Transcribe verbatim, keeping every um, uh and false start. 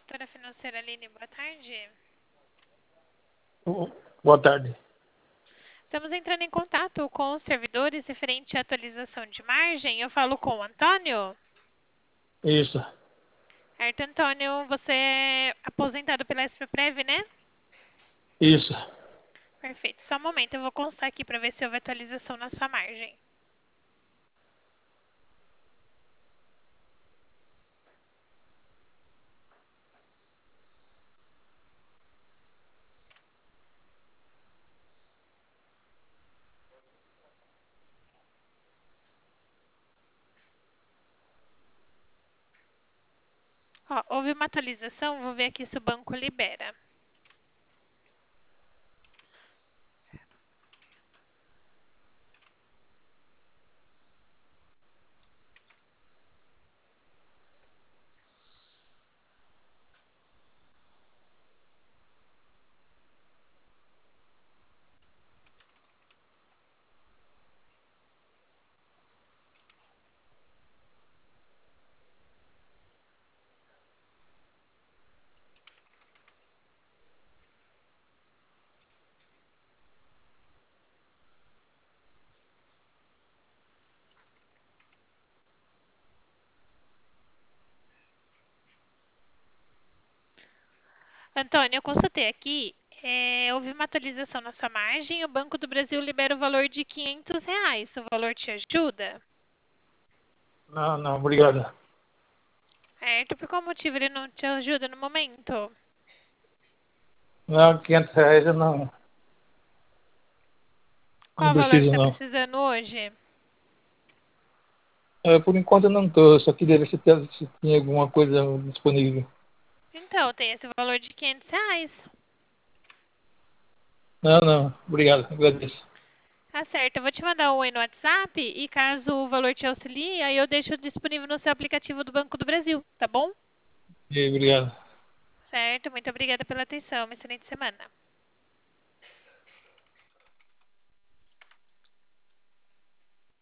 Consultora financeira Aline, boa tarde. Boa tarde. Estamos entrando em contato com os servidores referente à atualização de margem. Eu falo com o Antônio. Isso, Certo, Antônio, você é aposentado pela SPPrev, né? isso. Perfeito. Só um momento, eu vou constar aqui para ver se houve atualização na sua margem. Ó, houve uma atualização, vou ver aqui se o banco libera. Antônio, eu consultei aqui, é, houve uma atualização na sua margem, o Banco do Brasil libera o valor de quinhentos reais. O valor te ajuda? Não, não, obrigado. Certo, por qual motivo ele não te ajuda no momento? Não, quinhentos reais eu não, não Qual valor você preciso, está não. precisando hoje? É, por enquanto eu não estou, eu só queria ver se, tem- se tinha alguma coisa disponível. Então, tem esse valor de quinhentos reais. Não, não, obrigado, agradeço. Tá certo, eu vou te mandar um oi no WhatsApp e caso o valor te auxilie, aí eu deixo disponível no seu aplicativo do Banco do Brasil, tá bom? E obrigado. Certo, muito obrigada pela atenção, uma excelente semana.